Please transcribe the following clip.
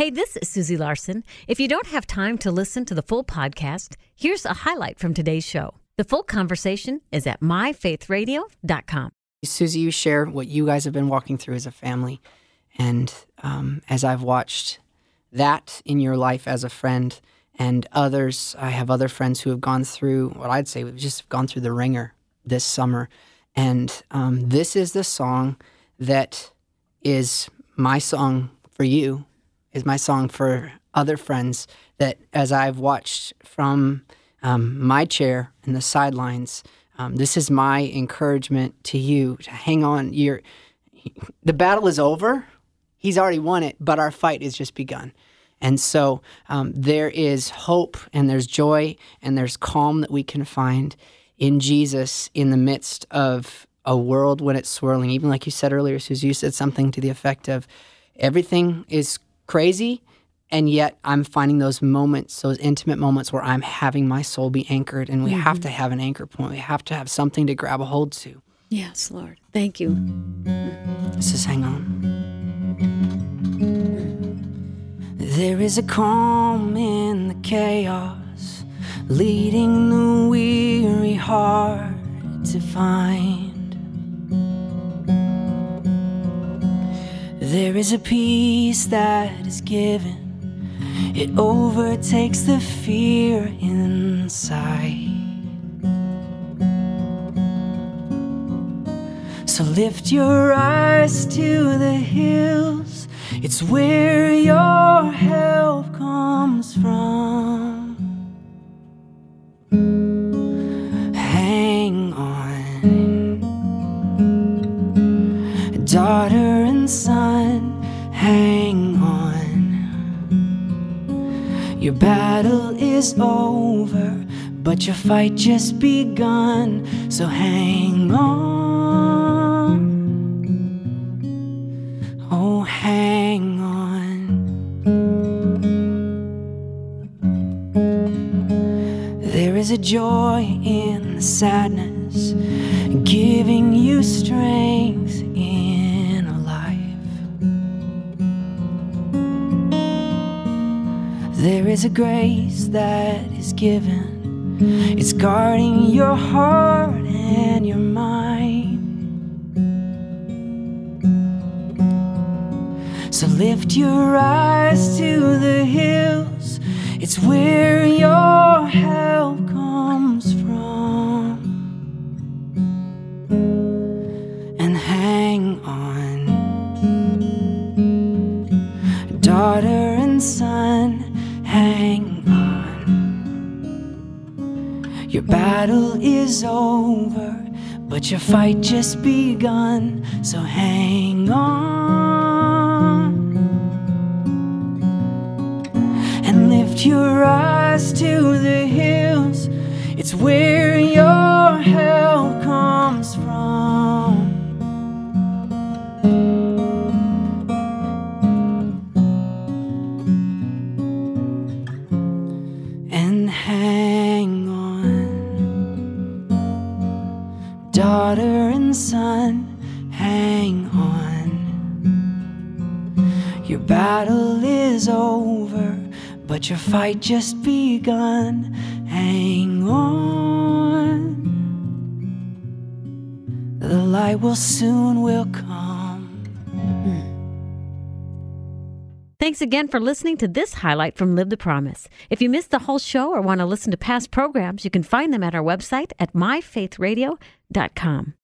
Hey, this is Susie Larson. If you don't have time to listen to the full podcast, here's a highlight from today's show. The full conversation is at myfaithradio.com. Susie, you share what you guys have been walking through as a family. And as I've watched that in your life as a friend and others, I have other friends who have gone through what I'd say we've just gone through the ringer this summer. And this is the song that is my song for you, is my song for other friends that as I've watched from my chair in the sidelines, this is my encouragement to you to hang on. The battle is over. He's already won it, but our fight has just begun. And so there is hope and there's joy and there's calm that we can find in Jesus in the midst of a world when it's swirling. Even like you said earlier, Susie, you said something to the effect of everything is crazy, and yet I'm finding those moments, those intimate moments where I'm having my soul be anchored, and we have to have an anchor point. We have to have something to grab a hold to. Yes, Lord. Thank you. This is Hang On. There is a calm in the chaos, leading the weary heart to find. There is a peace that is given, it overtakes the fear inside. So lift your eyes to the hills, it's where your help comes from. Hang on, daughter and son, hang on. Your battle is over, but your fight just begun. So hang on, oh hang on. There is a joy in the sadness, giving you strength in a life. There is a grace that is given, it's guarding your heart and your mind. So lift your eyes to the hills, it's where your help comes from. And hang on, daughter and son, hang on. Your battle is over, but your fight just begun. So hang on and lift your eyes to the hills, it's where your help comes from. And hang on, daughter and son, hang on. Your battle is over, but your fight just begun. Hang on, the light will come. Thanks again for listening to this highlight from Live the Promise. If you missed the whole show or want to listen to past programs, you can find them at our website at myfaithradio.com.